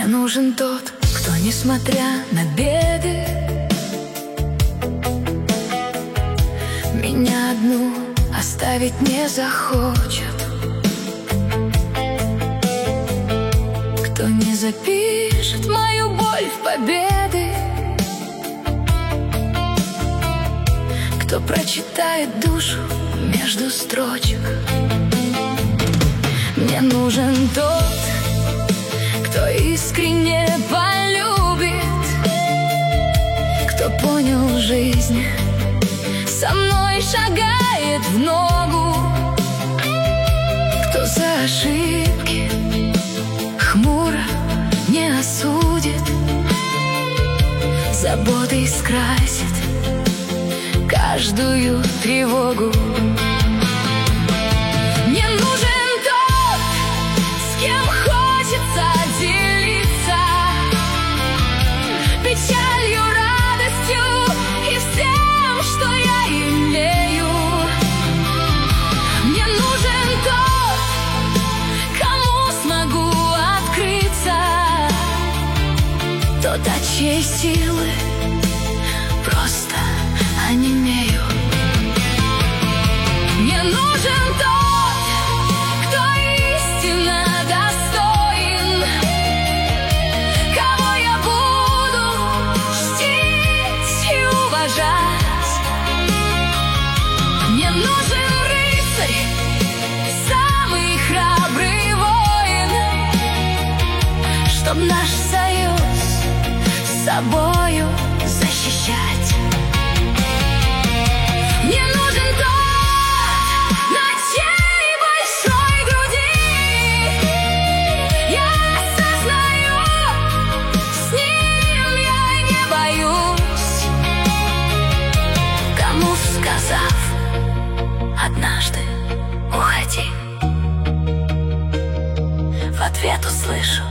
нужен тот, кто, несмотря на беды, меня одну оставить не захочет, кто не запишет мою боль в победы, кто прочитает душу между строчек. Мне нужен тот, кто искренне полюбит, кто понял жизнь, со мной шагает в ногу, кто за ошибки хмуро не осудит, заботой скрасит каждую тревогу. Мне нужен тот, с кем хочется делиться печалью, радостью и всем, что я имею. Мне нужен тот, кому смогу открыться, тот, от чьей силы просто онемею. Мне нужен тот, кто истинно достоин, кого я буду чтить и уважать. Мне нужен рыцарь, самый храбрый воин, чтоб наш союз с собою защищать. Мне нужен тот, на чьей большой груди я осознаю, с ним я не боюсь, кому, сказав однажды уходи, в ответ услышу: